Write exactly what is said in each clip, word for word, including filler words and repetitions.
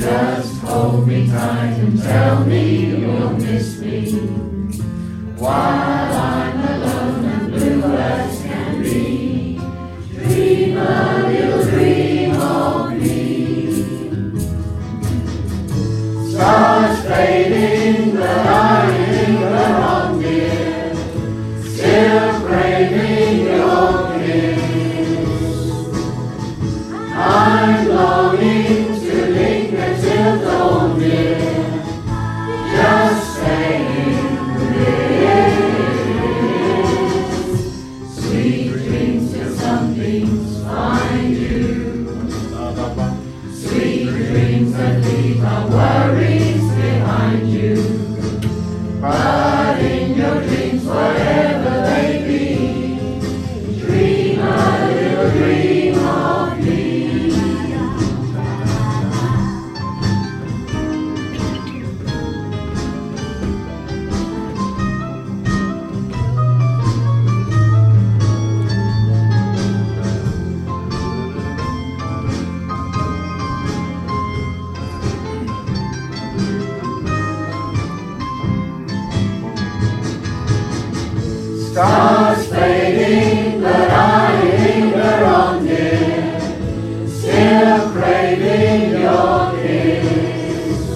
Just hold me tight and tell me you'll miss me while I'm alone and blue as can be. Dream a little dream of me. Stars fading, but I linger on, dear, still craving your kiss. I'm longing to linger till dawn, dear, just saying this. Sweet dreams till something's find you. Sweet dreams that leave our worries behind you. But in your dreams, whatever they be, dream a little dream of me. Stars fading, but I linger on, dear, still craving your kiss.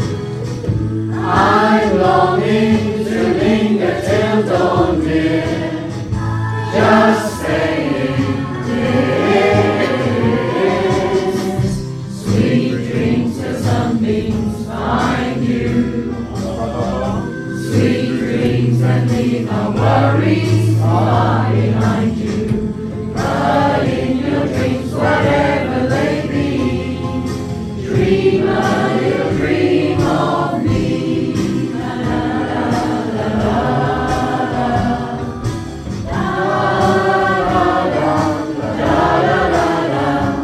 I'm longing to linger till dawn, dear, just saying this. Sweet dreams till sunbeams find you. Sweet dreams and leave our worries far behind you. But in your dreams, whatever they be, dream a little dream of me. La la la la la. La la la la.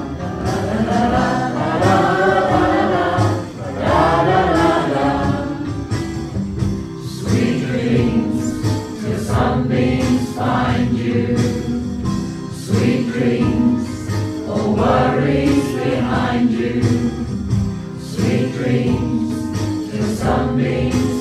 Sweet dreams till sunbeams find you. Sweet dreams, oh worries behind you. Sweet dreams till sunbeams